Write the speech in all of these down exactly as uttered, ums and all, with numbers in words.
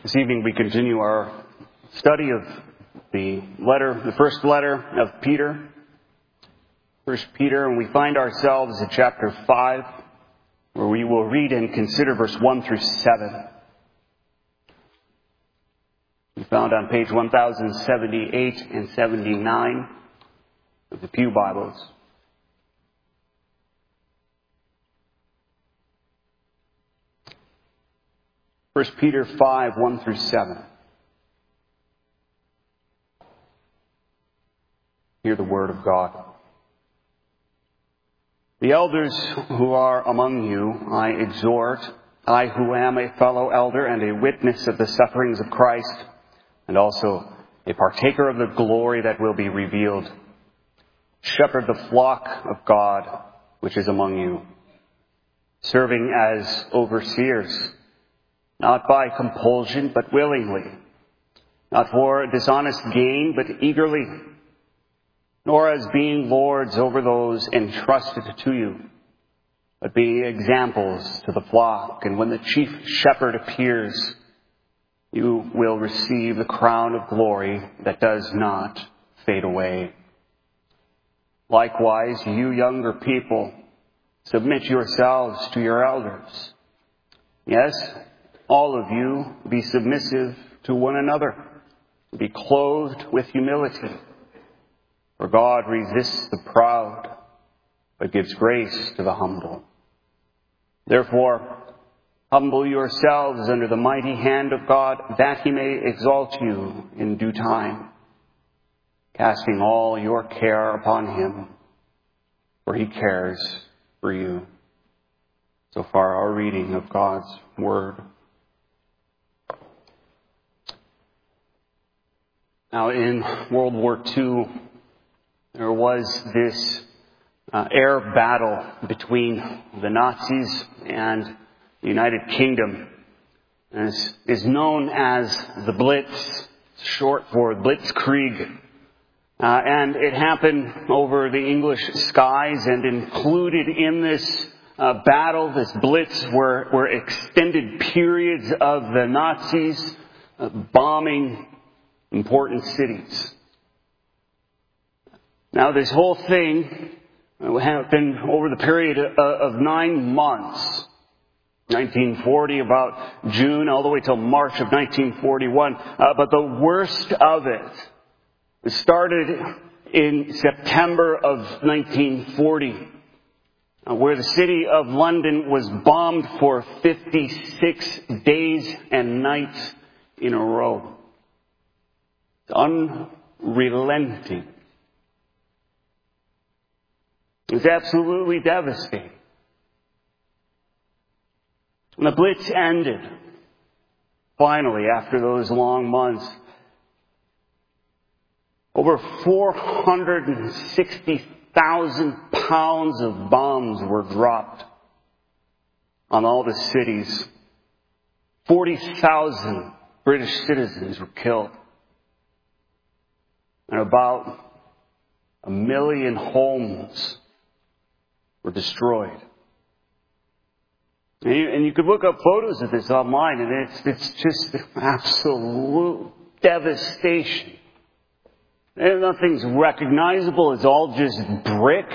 This evening we continue our study of the letter, the first letter of Peter, First Peter, and we find ourselves in chapter five, where we will read and consider verse one through seven. We found on page one thousand seventy-eight and seventy-nine of the Pew Bibles. First Peter five, one through seven. Hear the word of God. The elders who are among you, I exhort, I who am a fellow elder and a witness of the sufferings of Christ, and also a partaker of the glory that will be revealed. Shepherd the flock of God which is among you, serving as overseers, not by compulsion, but willingly, not for dishonest gain, but eagerly, nor as being lords over those entrusted to you, but be examples to the flock. And when the chief shepherd appears, you will receive the crown of glory that does not fade away. Likewise, you younger people, submit yourselves to your elders. Yes, all of you, be submissive to one another, be clothed with humility. For God resists the proud, but gives grace to the humble. Therefore, humble yourselves under the mighty hand of God, that he may exalt you in due time, casting all your care upon him, for he cares for you. So far, our reading of God's word. Now, in World War Two, there was this uh, air battle between the Nazis and the United Kingdom. And this is known as the Blitz, short for Blitzkrieg. Uh, and it happened over the English skies, and included in this uh, battle, this Blitz, were, were extended periods of the Nazis uh, bombing important cities. Now, this whole thing happened over the period of nine months. nineteen forty, about June, all the way till March of nineteen forty-one. Uh, but the worst of it started in September of nineteen forty, uh, where the city of London was bombed for fifty-six days and nights in a row. Unrelenting. It was absolutely devastating. When the Blitz ended, finally, after those long months, over four hundred sixty thousand pounds of bombs were dropped on all the cities. forty thousand British citizens were killed. And about a million homes were destroyed. And you, and you could look up photos of this online, and it's, it's just absolute devastation. And nothing's recognizable. It's all just brick.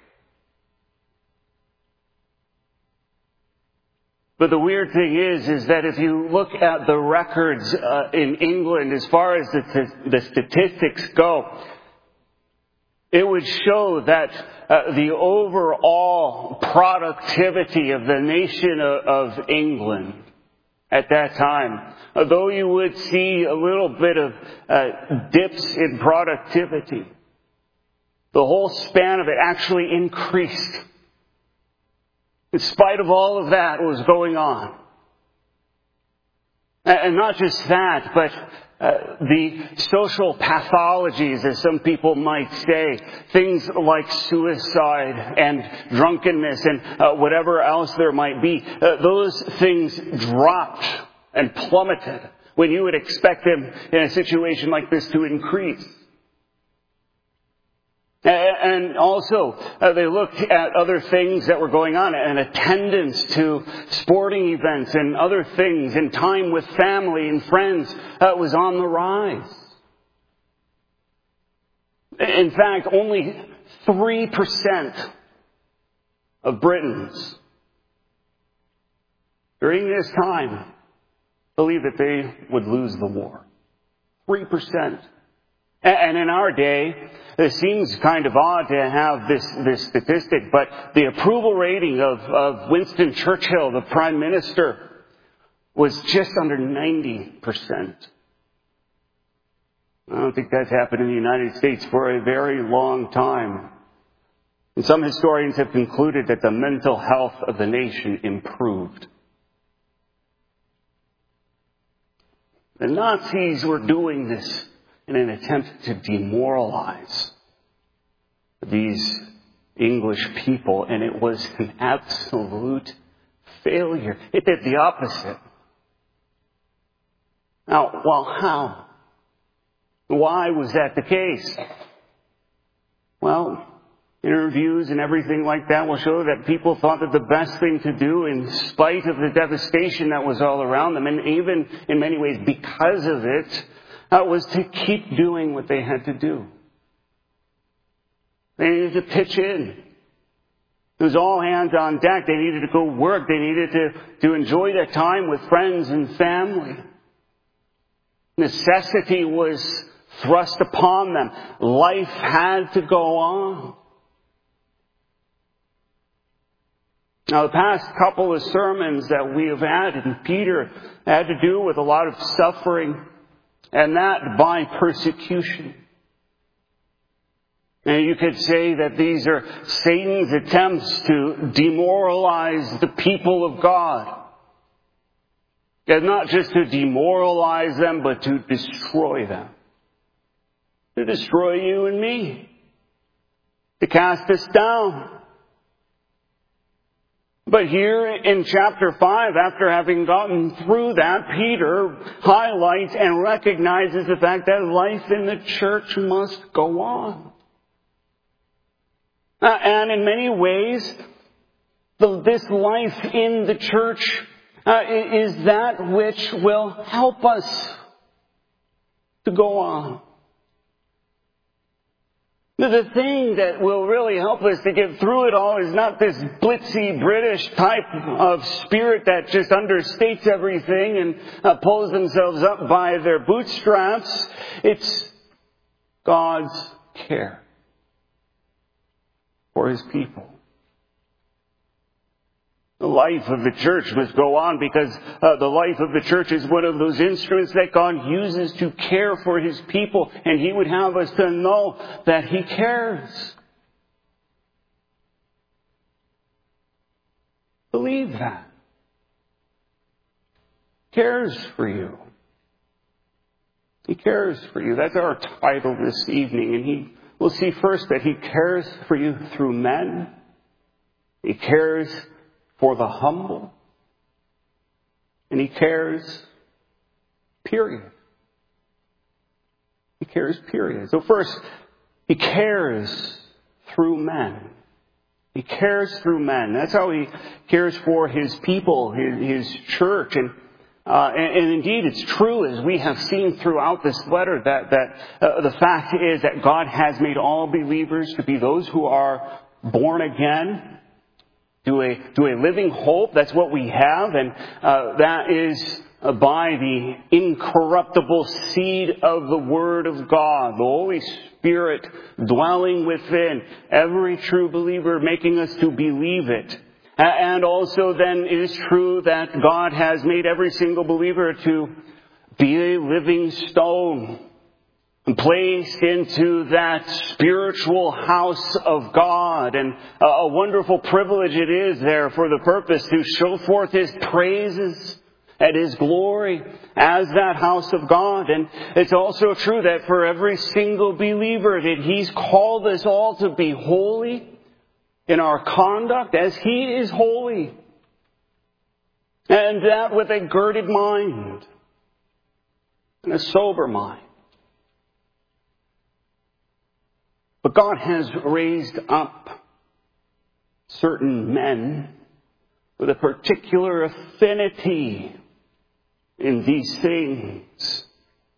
But the weird thing is, is that if you look at the records uh, in England, as far as the, the statistics go, it would show that uh, the overall productivity of the nation of, of England at that time, although you would see a little bit of uh, dips in productivity, the whole span of it actually increased. In spite of all of that was going on. And not just that, but uh, the social pathologies, as some people might say, things like suicide and drunkenness and uh, whatever else there might be, uh, those things dropped and plummeted when you would expect them in a situation like this to increase. And also, uh, they looked at other things that were going on, and attendance to sporting events and other things, and time with family and friends uh, was on the rise. In fact, only three percent of Britons during this time believed that they would lose the war. three percent. And in our day, it seems kind of odd to have this, this statistic, but the approval rating of, of Winston Churchill, the Prime Minister, was just under ninety percent. I don't think that's happened in the United States for a very long time. And some historians have concluded that the mental health of the nation improved. The Nazis were doing this in an attempt to demoralize these English people, and it was an absolute failure. It did the opposite. Now, well, how? Why was that the case? Well, interviews and everything like that will show that people thought that the best thing to do, in spite of the devastation that was all around them, and even in many ways because of it, uh, was to keep doing what they had to do. They needed to pitch in. It was all hands on deck. They needed to go work. They needed to, to enjoy their time with friends and family. Necessity was thrust upon them. Life had to go on. Now, the past couple of sermons that we have had in Peter had to do with a lot of suffering, and that by persecution. And you could say that these are Satan's attempts to demoralize the people of God. And not just to demoralize them, but to destroy them. To destroy you and me. To cast us down. But here in chapter five, after having gotten through that, Peter highlights and recognizes the fact that life in the church must go on. Uh, and in many ways, the, this life in the church uh, is that which will help us to go on. The thing that will really help us to get through it all is not this blitzy British type of spirit that just understates everything and uh, pulls themselves up by their bootstraps. It's God's care for His people. The life of the church must go on because uh, the life of the church is one of those instruments that God uses to care for His people. And He would have us to know that He cares. Believe that. He cares for you. He cares for you. That's our title this evening. And he, we'll see first that He cares for you through men. He cares for the humble. And He cares, period. He cares, period. So first, He cares through men. He cares through men. That's how He cares for His people, His, His church. And, uh, and, and indeed, it's true, as we have seen throughout this letter, that, that uh, the fact is that God has made all believers to be those who are born again, To a, to a living hope. That's what we have. And uh, that is uh, by the incorruptible seed of the Word of God. The Holy Spirit dwelling within every true believer, making us to believe it. And also then it is true that God has made every single believer to be a living stone. And placed into that spiritual house of God. And a wonderful privilege it is there for the purpose to show forth His praises and His glory as that house of God. And it's also true that for every single believer that He's called us all to be holy in our conduct as He is holy. And that with a girded mind and a sober mind. But God has raised up certain men with a particular affinity in these things.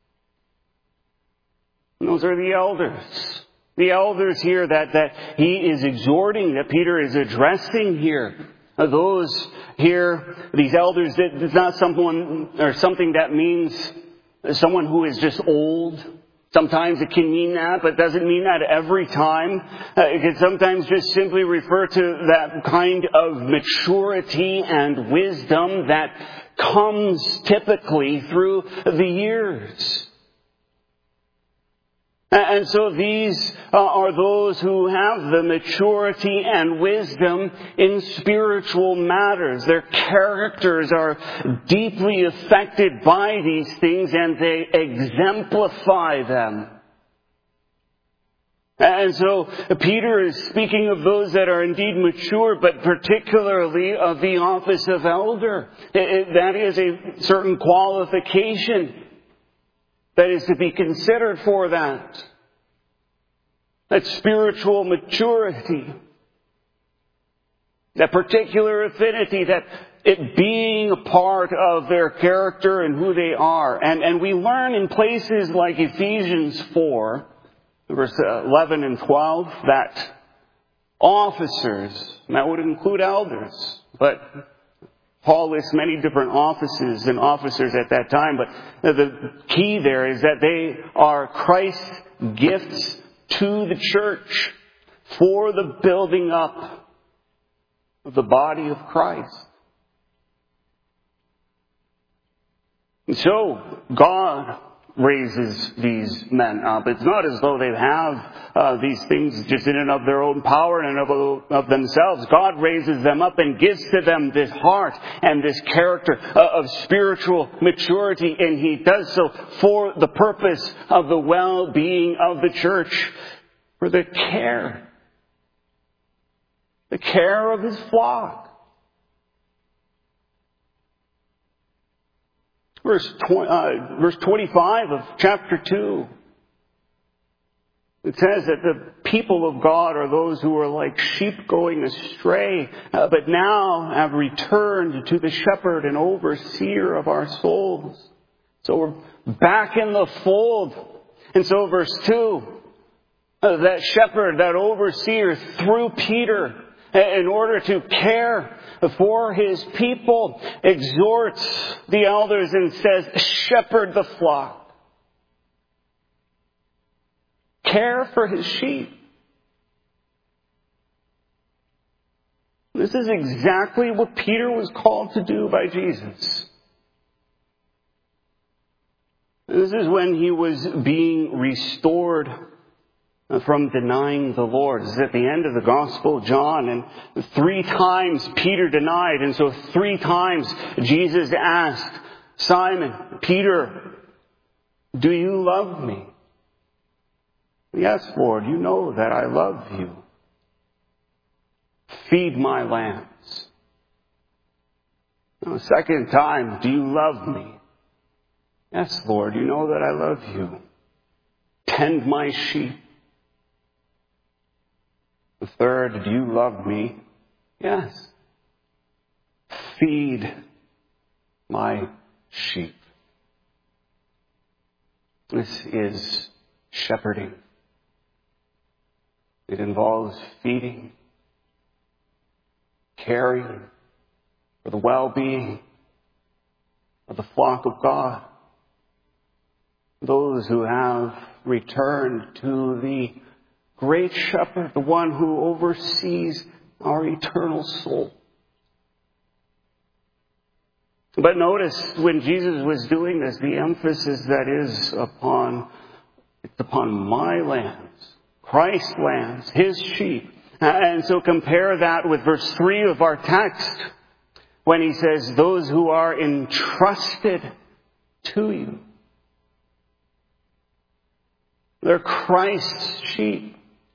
And those are the elders. The elders here that, that he is exhorting, that Peter is addressing here. Those here, these elders, it's not someone or something that means someone who is just old. Sometimes it can mean that, but it doesn't mean that every time. Uh, it can sometimes just simply refer to that kind of maturity and wisdom that comes typically through the years. And so these uh, are those who have the maturity and wisdom in spiritual matters. Their characters are deeply affected by these things and they exemplify them. And so Peter is speaking of those that are indeed mature, but particularly of the office of elder. It, it, that is a certain qualification that is to be considered for that. That spiritual maturity. That particular affinity, that it being a part of their character and who they are. And, and we learn in places like Ephesians four, verse eleven and twelve, that officers, and that would include elders, but Paul lists many different offices and officers at that time, but the key there is that they are Christ's gifts to the church for the building up of the body of Christ. And so God raises these men up. It's not as though they have uh, these things just in and of their own power and of, of themselves. God raises them up and gives to them this heart and this character uh, of spiritual maturity. And He does so for the purpose of the well-being of the church, for the care, the care of His flock. Verse, twenty, uh, verse twenty-five of chapter two. It says that the people of God are those who are like sheep going astray, uh, but now have returned to the shepherd and overseer of our souls. So we're back in the fold. And so verse two, uh, that shepherd, that overseer through Peter, in order to care for his people, exhorts the elders and says, shepherd the flock. Care for his sheep. This is exactly what Peter was called to do by Jesus. This is when he was being restored from denying the Lord. This is at the end of the Gospel of John. And three times Peter denied. And so three times Jesus asked Simon, Peter, do you love me? Yes, Lord, you know that I love you. Feed my lambs. And the second time, do you love me? Yes, Lord, you know that I love you. Tend my sheep. The third, do you love me? Yes. Feed my sheep. This is shepherding. It involves feeding, caring for the well-being of the flock of God. Those who have returned to the great shepherd, the one who oversees our eternal soul. But notice when Jesus was doing this, the emphasis that is upon, it's upon my lambs, Christ's lambs, His sheep. And so compare that with verse three of our text, when He says, those who are entrusted to you. They're Christ's sheep,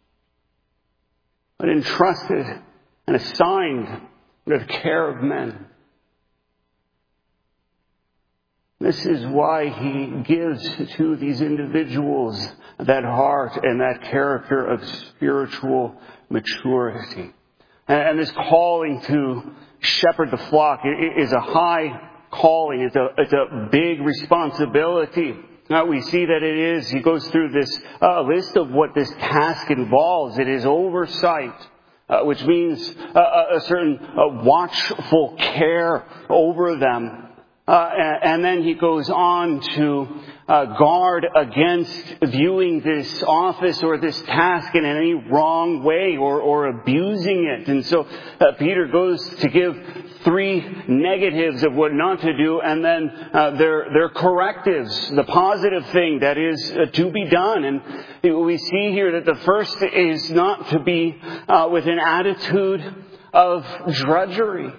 but entrusted and assigned to the care of men. This is why he gives to these individuals that heart and that character of spiritual maturity. And this calling to shepherd the flock is a high calling. It's a, it's a big responsibility. Now we see that it is. He goes through this uh, list of what this task involves. It is oversight, uh, which means uh, a certain uh, watchful care over them. Uh, and, and then he goes on to uh, guard against viewing this office or this task in any wrong way or, or abusing it. And so uh, Peter goes to give three negatives of what not to do, and then uh, their their correctives, the positive thing that is uh, to be done. And we see here that the first is not to be uh, with an attitude of drudgery.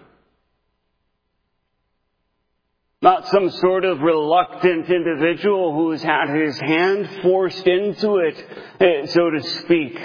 Not some sort of reluctant individual who's had his hand forced into it, so to speak.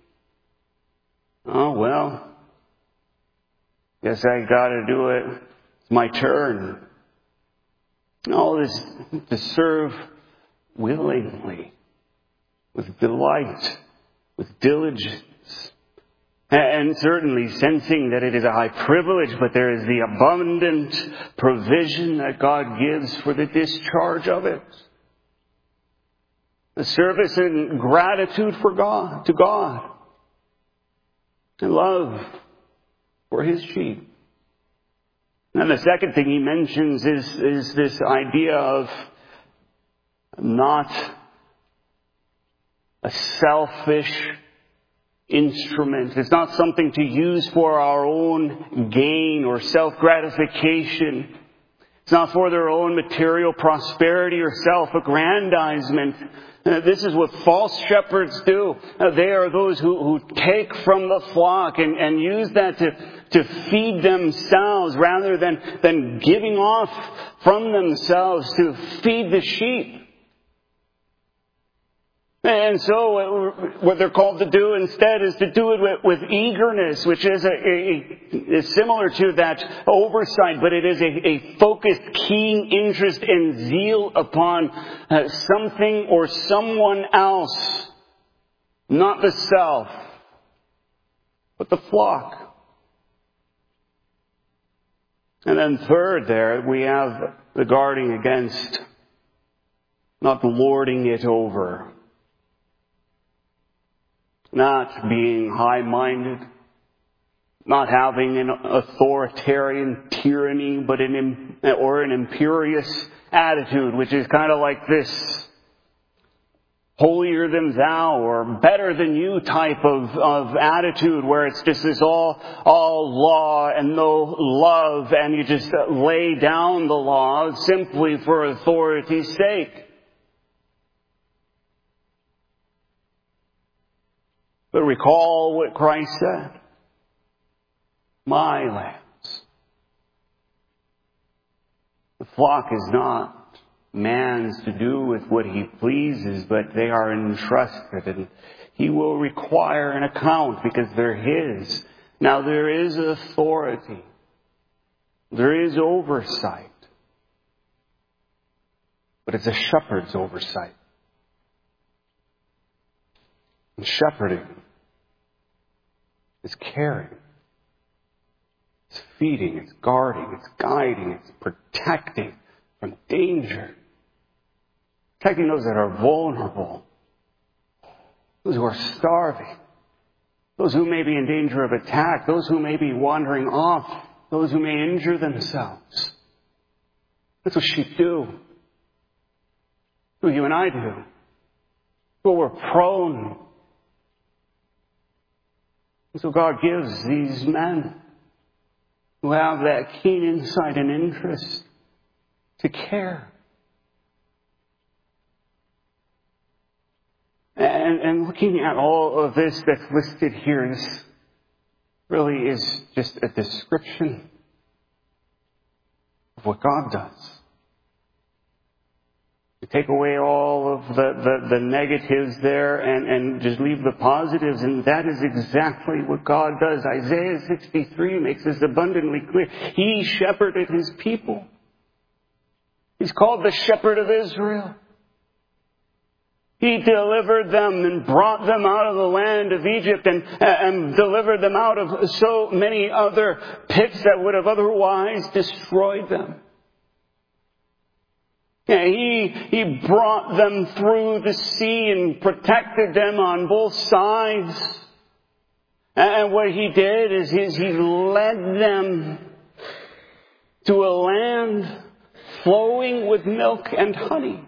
Oh, well, guess I gotta do it. It's my turn. No, this to serve willingly, with delight, with diligence. And certainly sensing that it is a high privilege, but there is the abundant provision that God gives for the discharge of it. The service and gratitude for God, to God. And love for His sheep. And the second thing he mentions is, is this idea of not a selfish instrument. It's not something to use for our own gain or self-gratification. It's not for their own material prosperity or self-aggrandizement. Uh, this is what false shepherds do. Uh, they are those who, who take from the flock and, and use that to, to feed themselves rather than, than giving off from themselves to feed the sheep. And so what they're called to do instead is to do it with, with eagerness, which is a, a, is similar to that oversight, but it is a, a focused, keen interest and zeal upon uh, something or someone else, not the self, but the flock. And then third there, we have the guarding against not lording it over. Not being high-minded, not having an authoritarian tyranny, but an or an imperious attitude, which is kind of like this holier than thou or better than you type of, of attitude, where it's just this all all law and no love, and you just lay down the law simply for authority's sake. But recall what Christ said. My lambs. The flock is not man's to do with what he pleases, but they are entrusted, and he will require an account because they're his. Now there is authority. There is oversight. But it's a shepherd's oversight. And shepherding is caring. It's feeding, it's guarding, it's guiding, it's protecting from danger. Protecting those that are vulnerable. Those who are starving. Those who may be in danger of attack. Those who may be wandering off. Those who may injure themselves. That's what sheep do. That's what you and I do. What we're prone. And so God gives these men who have that keen insight and interest to care. And, and looking at all of this that's listed here, this really is just a description of what God does. You take away all of the, the, the negatives there and, and just leave the positives, and that is exactly what God does. Isaiah sixty-three makes this abundantly clear. He shepherded his people. He's called the Shepherd of Israel. He delivered them and brought them out of the land of Egypt and, and delivered them out of so many other pits that would have otherwise destroyed them. He, he brought them through the sea and protected them on both sides. And what he did is, is he led them to a land flowing with milk and honey.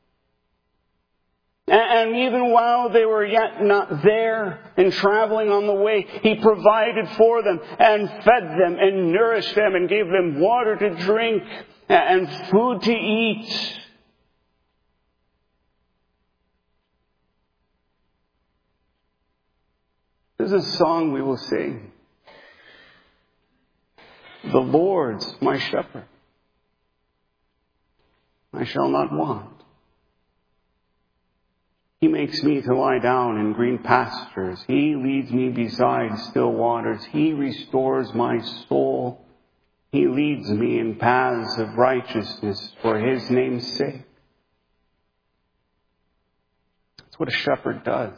And even while they were yet not there and traveling on the way, he provided for them and fed them and nourished them and gave them water to drink and food to eat. There's a song we will sing. The Lord's my shepherd. I shall not want. He makes me to lie down in green pastures. He leads me beside still waters. He restores my soul. He leads me in paths of righteousness for His name's sake. That's what a shepherd does.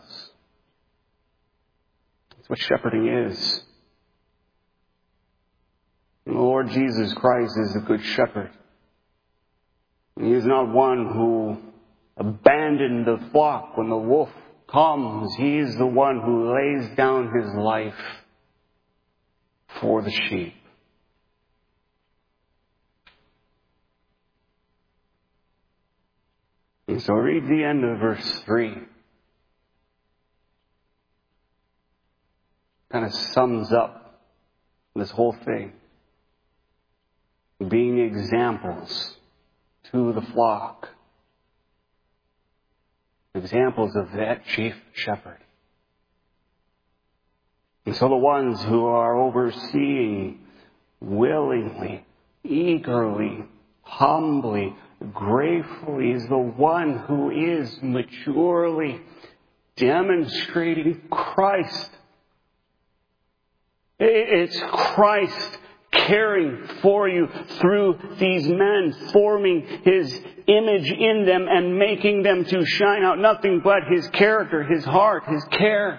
That's what shepherding is. And the Lord Jesus Christ is the good shepherd. He is not one who abandoned the flock when the wolf comes. He is the one who lays down His life for the sheep. And so read the end of verse three. Kind of sums up this whole thing. Being examples to the flock. Examples of that chief shepherd. And so the ones who are overseeing willingly, eagerly, humbly, gratefully is the one who is maturely demonstrating Christ. It's Christ caring for you through these men, forming His image in them and making them to shine out nothing but His character, His heart, His care.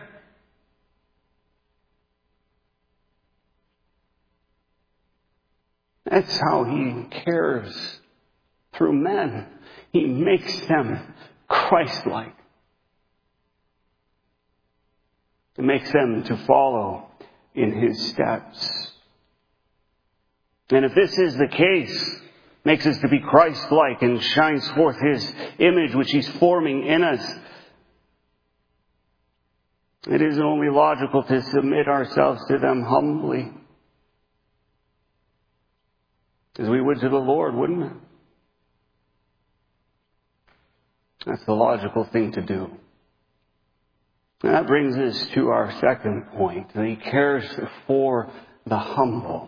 That's how He cares through men. He makes them Christ-like. He makes them to follow in His steps. And if this is the case, makes us to be Christ-like and shines forth His image which He's forming in us, it is only logical to submit ourselves to them humbly. As we would to the Lord, wouldn't it? That's the logical thing to do. And that brings us to our second point. He cares for the humble.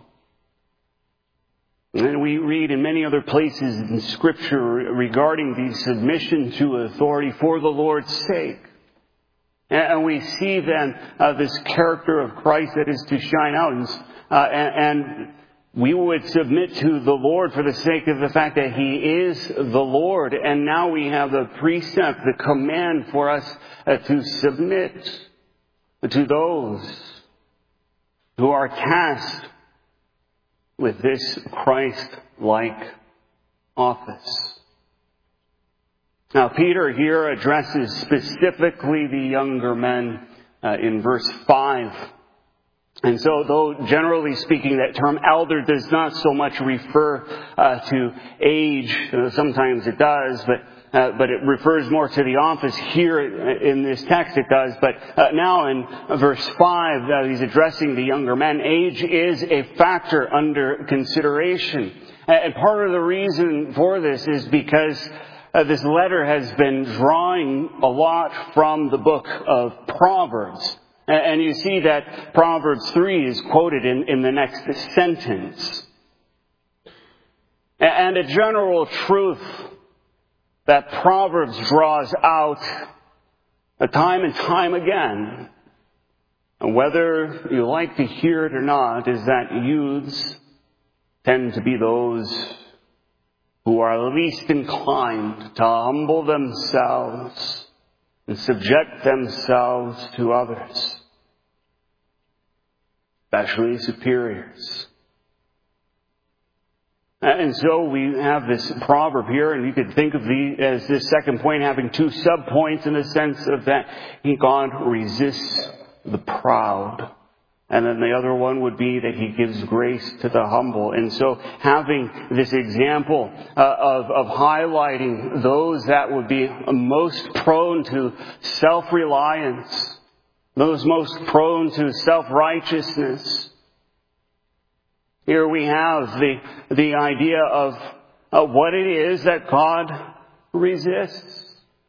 And we read in many other places in Scripture regarding the submission to authority for the Lord's sake. And we see then uh, this character of Christ that is to shine out. And, uh, and, and we would submit to the Lord for the sake of the fact that He is the Lord. And now we have the precept, the command for us uh, to submit to those who are tasked with this Christ-like office. Now, Peter here addresses specifically the younger men uh, in verse five. And so, though generally speaking, that term elder does not so much refer uh, to age. Uh, sometimes it does, but uh, but it refers more to the office. Here in this text it does. But uh, now in verse five, uh, he's addressing the younger men. Age is a factor under consideration. And part of the reason for this is because uh, this letter has been drawing a lot from the book of Proverbs. And you see that Proverbs three is quoted in, in the next sentence. And a general truth that Proverbs draws out time and time again, whether you like to hear it or not, is that youths tend to be those who are least inclined to humble themselves and subject themselves to others, especially superiors. And so we have this proverb here, and you could think of the as this second point having two sub-points in the sense of that God resists the proud. And then the other one would be that He gives grace to the humble. And so having this example uh, of, of highlighting those that would be most prone to self-reliance, those most prone to self-righteousness. Here we have the, the idea of, of what it is that God resists.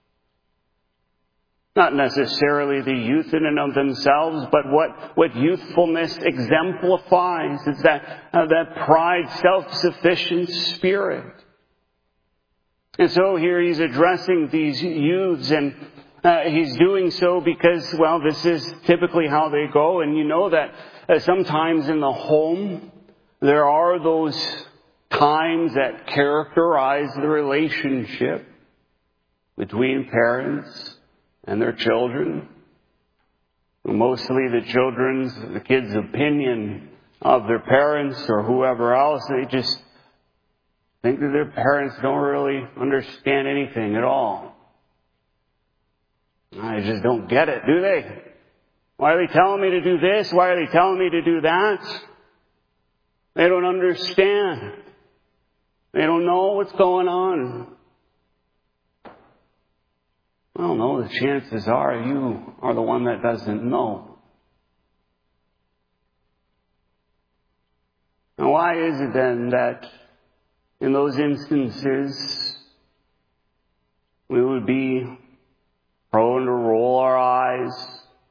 Not necessarily the youth in and of themselves, but what, what youthfulness exemplifies is that, uh, that pride, self-sufficient spirit. And so here he's addressing these youths, and uh, he's doing so because, well, this is typically how they go. And you know that uh, sometimes in the home, there are those times that characterize the relationship between parents and their children. Mostly the children's, the kids' opinion of their parents or whoever else, they just think that their parents don't really understand anything at all. I just don't get it, do they? Why are they telling me to do this? Why are they telling me to do that? They don't understand. They don't know what's going on. Well, no, the chances are you are the one that doesn't know. Now, why is it then that in those instances we would be prone to roll our eyes,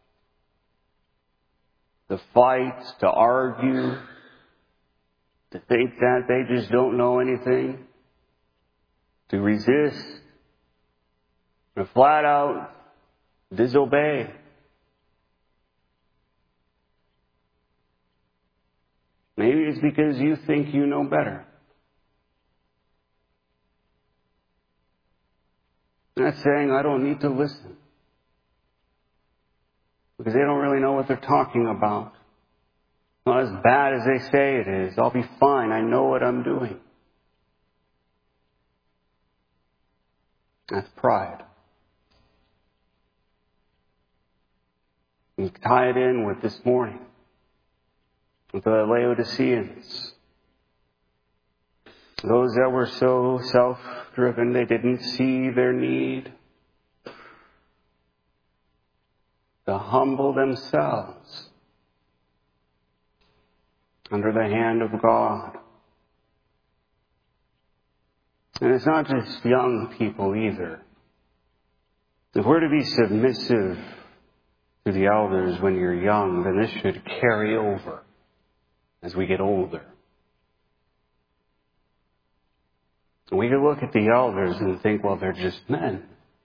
to fight, to argue, to think that they just don't know anything, to resist, to flat out disobey? Maybe it's because you think you know better. I'm not saying I don't need to listen, because they don't really know what they're talking about. Not as bad as they say it is. I'll be fine. I know what I'm doing. That's pride. You tie it in with this morning, with the Laodiceans. Those that were so self-driven, they didn't see their need to humble themselves under the hand of God. And it's not just young people either. If we're to be submissive to the elders when you're young, then this should carry over as we get older. We can look at the elders and think, well, they're just men.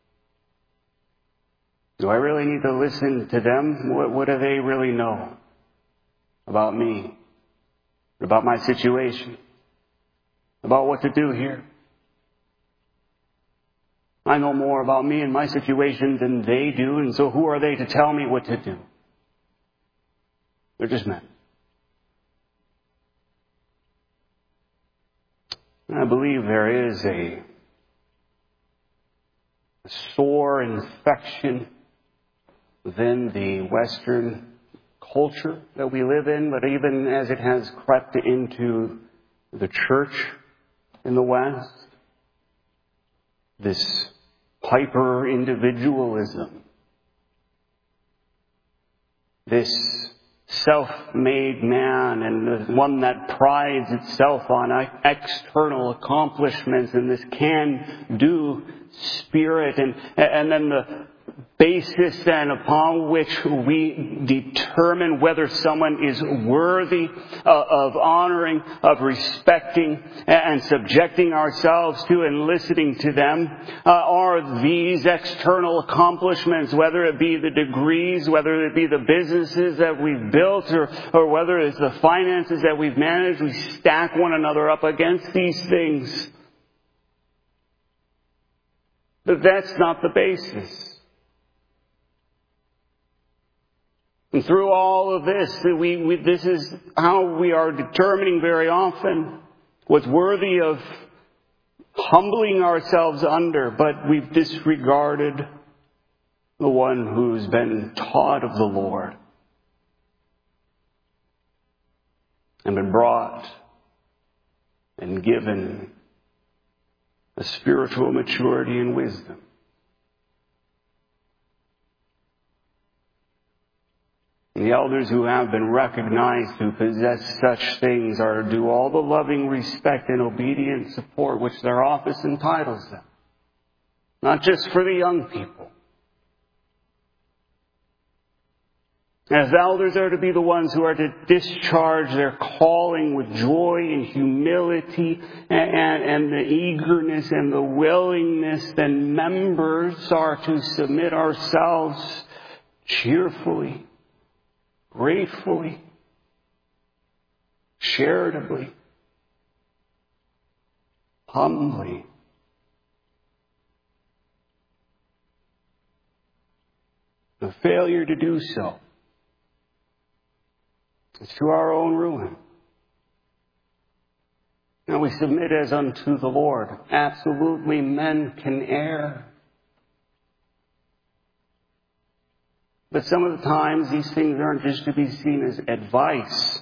Do I really need to listen to them? What, what do they really know about me? About my situation? About what to do here? I know more about me and my situation than they do, and so who are they to tell me what to do? They're just men. And I believe there is a, a sore infection within the Western culture that we live in, but even as it has crept into the church in the West, this hyper-individualism, this self-made man, and the one that prides itself on external accomplishments, and this can-do spirit, and and then the basis then upon which we determine whether someone is worthy of honoring, of respecting, and subjecting ourselves to and listening to them uh, are these external accomplishments, whether it be the degrees, whether it be the businesses that we've built, or, or whether it's the finances that we've managed. We stack one another up against these things. But that's not the basis. And through all of this, we, we, this is how we are determining very often what's worthy of humbling ourselves under, but we've disregarded the one who's been taught of the Lord and been brought and given a spiritual maturity and wisdom. And the elders who have been recognized who possess such things are due all the loving respect and obedient support which their office entitles them. Not just for the young people. As elders are to be the ones who are to discharge their calling with joy and humility and, and, and the eagerness and the willingness, then members are to submit ourselves cheerfully, gratefully, charitably, humbly. The failure to do so is to our own ruin. Now we submit as unto the Lord. Absolutely, men can err. But some of the times these things aren't just to be seen as advice.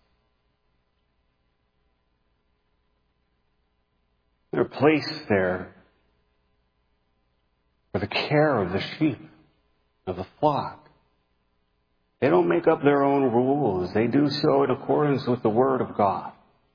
They're placed there for the care of the sheep, of the flock. They don't make up their own rules. They do so in accordance with the Word of God.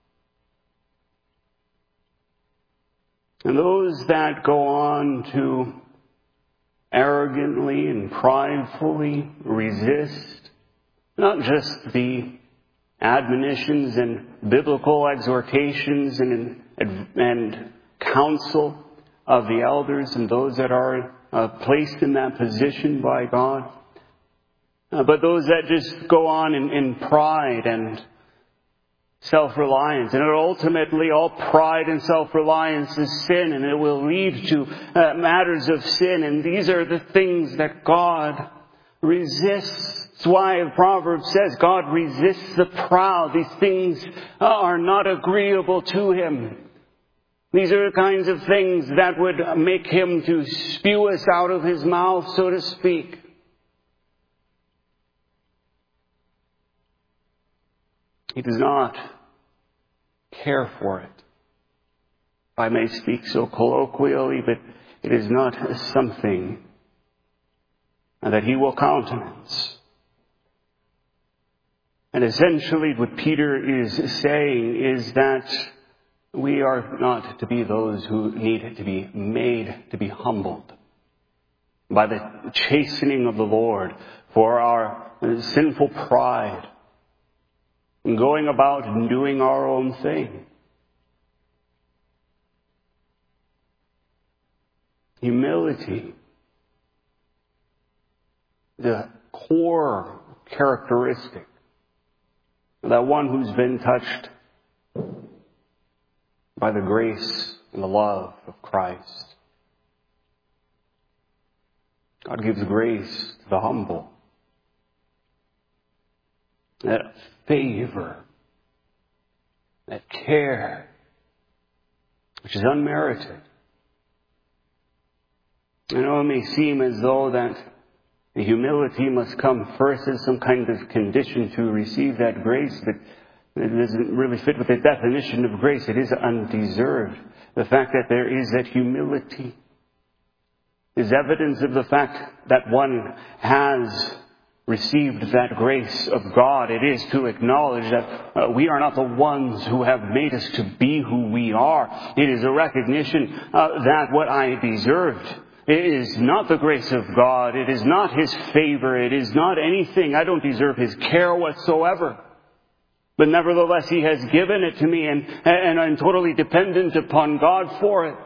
And those that go on to arrogantly and pridefully resist not just the admonitions and biblical exhortations and, and counsel of the elders and those that are uh, placed in that position by God, uh, but those that just go on in, in pride and self-reliance. And ultimately, all pride and self-reliance is sin, and it will lead to uh, matters of sin. And these are the things that God resists. That's why Proverbs says God resists the proud. These things are not agreeable to Him. These are the kinds of things that would make Him to spew us out of His mouth, so to speak. He does not care for it. If I may speak so colloquially, but it is not something that He will countenance. And essentially what Peter is saying is that we are not to be those who need to be made to be humbled by the chastening of the Lord for our sinful pride, and going about and doing our own thing. Humility, the core characteristic of that one who's been touched by the grace and the love of Christ. God gives grace to the humble. That favor, that care, which is unmerited. I know it may seem as though that the humility must come first as some kind of condition to receive that grace, but it doesn't really fit with the definition of grace. It is undeserved. The fact that there is that humility is evidence of the fact that one has received that grace of God. It is to acknowledge that uh, we are not the ones who have made us to be who we are. It is a recognition uh, that what I deserved, it is not the grace of God. It is not His favor. It is not anything. I don't deserve His care whatsoever. But nevertheless, He has given it to me, and, and I'm totally dependent upon God for it.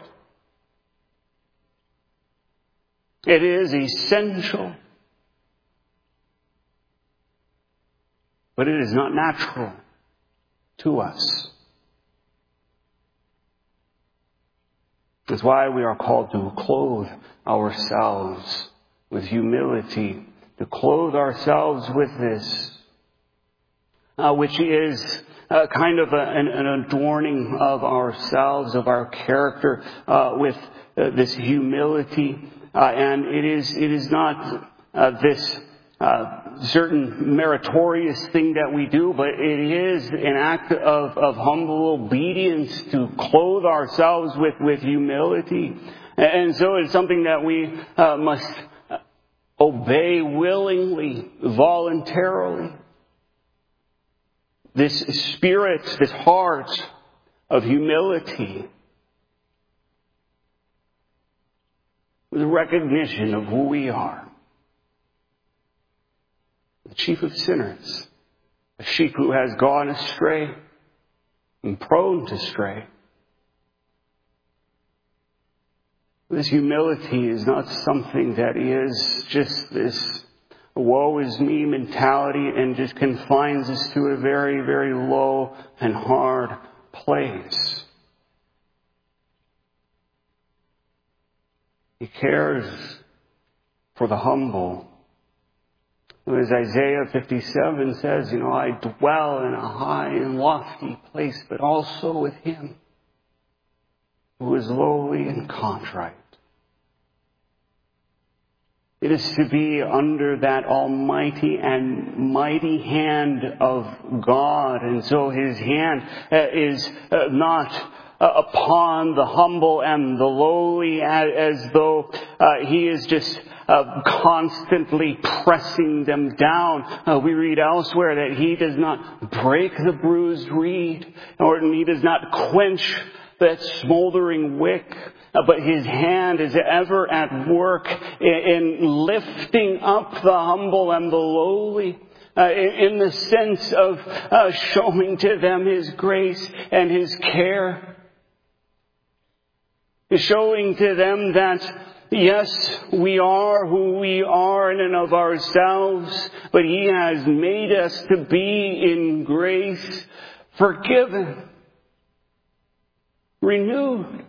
It is essential. But it is not natural to us. That's why we are called to clothe ourselves with humility, to clothe ourselves with this, uh, which is uh, kind of a, an, an adorning of ourselves, of our character, uh, with uh, this humility. Uh, and it is it is not uh, this uh, certain meritorious thing that we do, but it is an act of, of humble obedience to clothe ourselves with, with humility. And so it's something that we uh, must obey willingly, voluntarily. This spirit, this heart of humility, the recognition of who we are. The chief of sinners, a sheep who has gone astray and prone to stray. This humility is not something that is just this woe is me mentality and just confines us to a very, very low and hard place. He cares for the humble. As Isaiah fifty-seven says, you know, I dwell in a high and lofty place, but also with him who is lowly and contrite. It is to be under that almighty and mighty hand of God. And so his hand is not upon the humble and the lowly as though he is just constantly pressing them down. We read elsewhere that he does not break the bruised reed, or he does not quench that smoldering wick, but his hand is ever at work in lifting up the humble and the lowly, uh, in the sense of uh, showing to them his grace and his care, showing to them that yes, we are who we are in and of ourselves, but he has made us to be in grace, forgiven, renewed.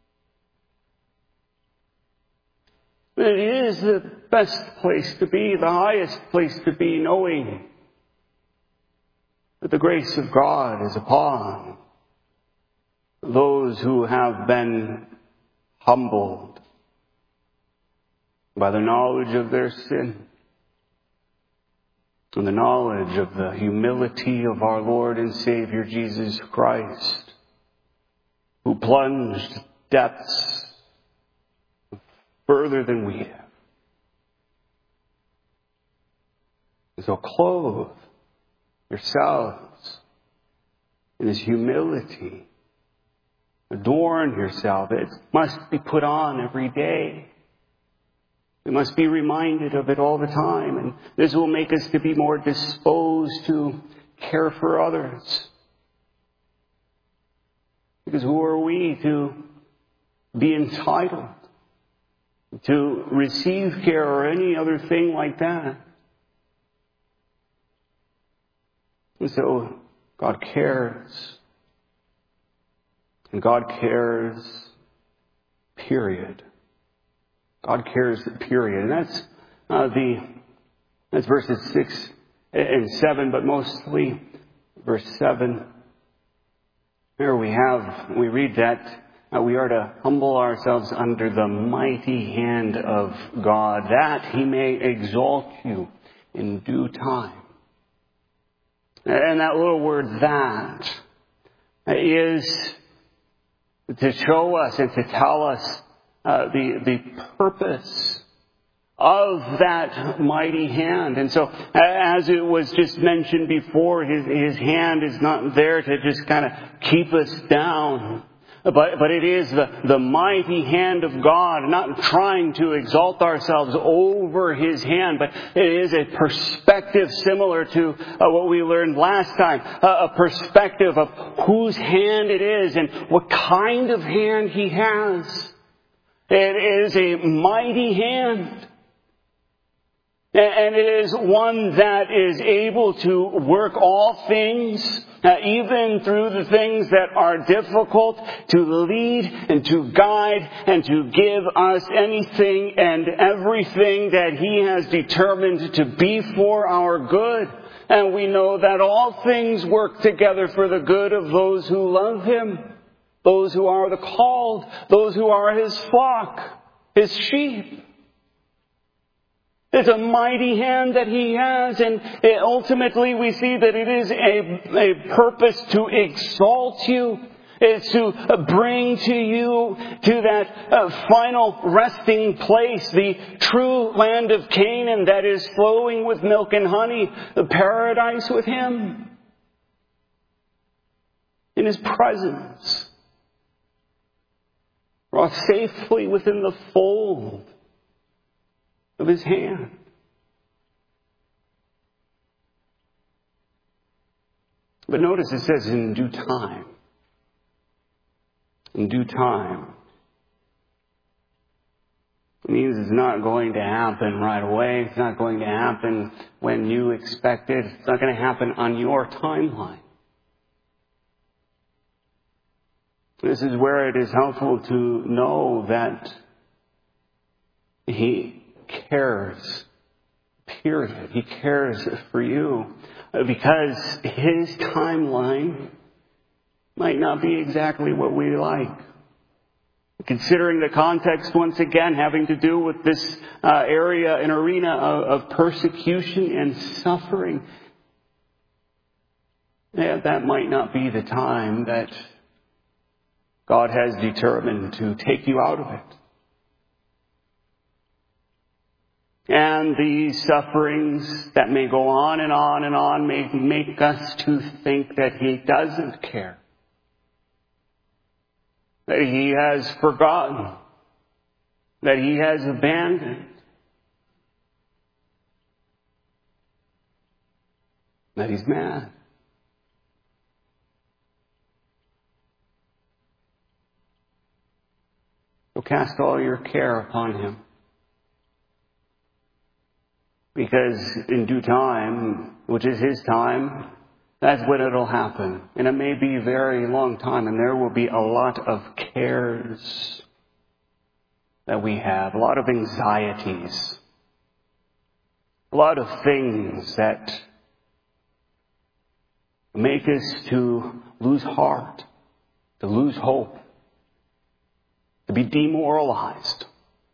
It is the best place to be, the highest place to be, knowing that the grace of God is upon those who have been humbled by the knowledge of their sin and the knowledge of the humility of our Lord and Savior Jesus Christ, who plunged depths further than we have. And so clothe yourselves in this humility. Adorn yourself. It must be put on every day. We must be reminded of it all the time. And this will make us to be more disposed to care for others. Because who are we to be entitled to receive care or any other thing like that? And so God cares. And God cares, period. God cares, period. And that's uh, the that's verses six and seven, but mostly verse seven. Here we have, we read that uh, we are to humble ourselves under the mighty hand of God, that he may exalt you in due time. And that little word "that" is to show us and to tell us uh, the the purpose of that mighty hand. And so, as it was just mentioned before, his his hand is not there to just kind of keep us down. But, but it is the, the mighty hand of God, not trying to exalt ourselves over his hand, but it is a perspective similar to uh, what we learned last time, uh, a perspective of whose hand it is and what kind of hand he has. It is a mighty hand. And it is one that is able to work all things, uh, even through the things that are difficult, to lead and to guide and to give us anything and everything that He has determined to be for our good. And we know that all things work together for the good of those who love Him, those who are the called, those who are His flock, His sheep. It's a mighty hand that He has, and ultimately we see that it is a, a purpose to exalt you. It's to bring to you to that uh, final resting place, the true land of Canaan that is flowing with milk and honey, the paradise with Him. In His presence, brought safely within the fold of His hand. But notice it says in due time. In due time. It means it's not going to happen right away. It's not going to happen when you expect it. It's not going to happen on your timeline. This is where it is helpful to know that He cares, period. He cares for you because His timeline might not be exactly what we like. Considering the context, once again, having to do with this uh, area, an arena of, of persecution and suffering, yeah, that might not be the time that God has determined to take you out of it. And these sufferings that may go on and on and on may make us to think that He doesn't care. That He has forgotten. That He has abandoned. That He's mad. So cast all your care upon Him. Because in due time, which is His time, that's when it'll happen. And it may be a very long time, and there will be a lot of cares that we have, a lot of anxieties, a lot of things that make us to lose heart, to lose hope, to be demoralized.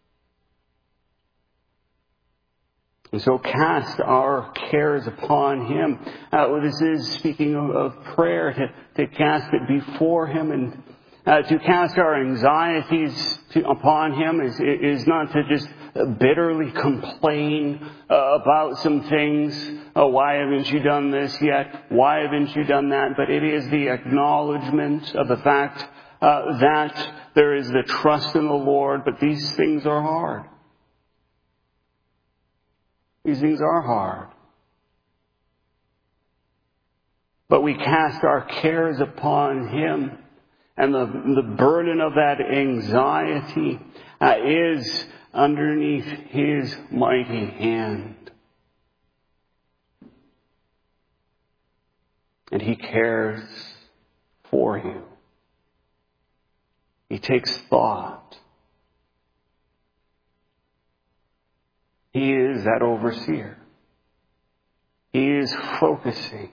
And so cast our cares upon Him. Uh, this is speaking of, of prayer, to, to cast it before Him, and uh, to cast our anxieties to, upon Him is, is not to just bitterly complain uh, about some things. Oh, why haven't you done this yet? Why haven't you done that? But it is the acknowledgement of the fact uh, that there is the trust in the Lord, but these things are hard. These things are hard. But we cast our cares upon Him. And the, the burden of that anxiety uh, is underneath His mighty hand. And He cares for you. He takes thought. He is that overseer. He is focusing.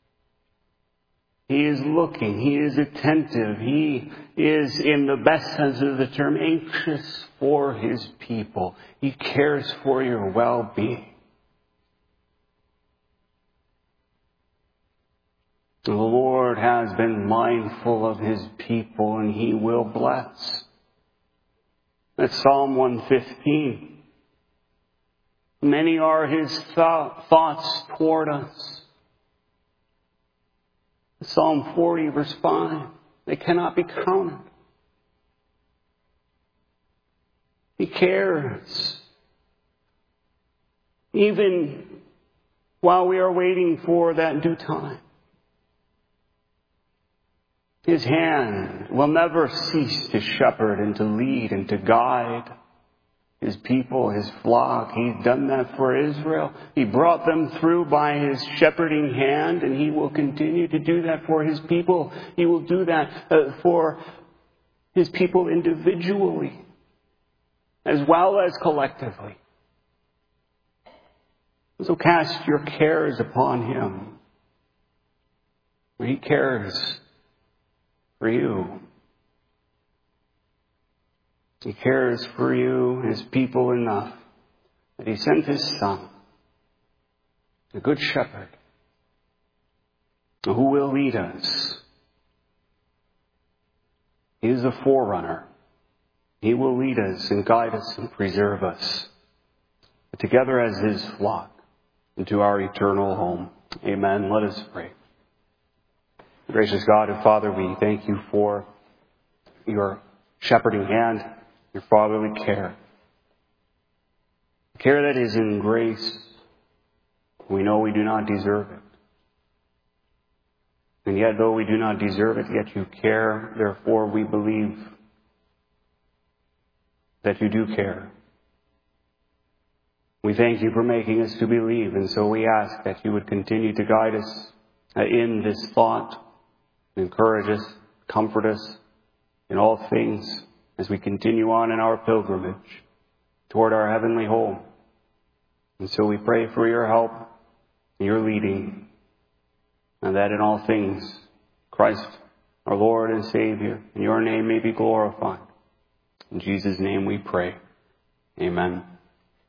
He is looking. He is attentive. He is, in the best sense of the term, anxious for His people. He cares for your well-being. The Lord has been mindful of His people, and He will bless. That's Psalm one fifteen. Many are His th- thoughts toward us. Psalm forty, verse five. They cannot be counted. He cares. Even while we are waiting for that due time. His hand will never cease to shepherd and to lead and to guide. His people, His flock. He's done that for Israel. He brought them through by His shepherding hand, and He will continue to do that for His people. He will do that uh, for His people individually, as well as collectively. So cast your cares upon Him. He cares for you. He cares for you, His people, enough that He sent His Son, the Good Shepherd, who will lead us. He is a forerunner. He will lead us and guide us and preserve us together as His flock into our eternal home. Amen. Let us pray. Gracious God and Father, we thank You for Your shepherding hand, Your fatherly care. Care that is in grace. We know we do not deserve it. And yet, though we do not deserve it, yet You care. Therefore, we believe that You do care. We thank You for making us to believe, and so we ask that You would continue to guide us in this thought, encourage us, comfort us in all things as we continue on in our pilgrimage toward our heavenly home. And so we pray for Your help, Your leading, and that in all things Christ, our Lord and Savior, in Your name may be glorified. In Jesus' name we pray. Amen.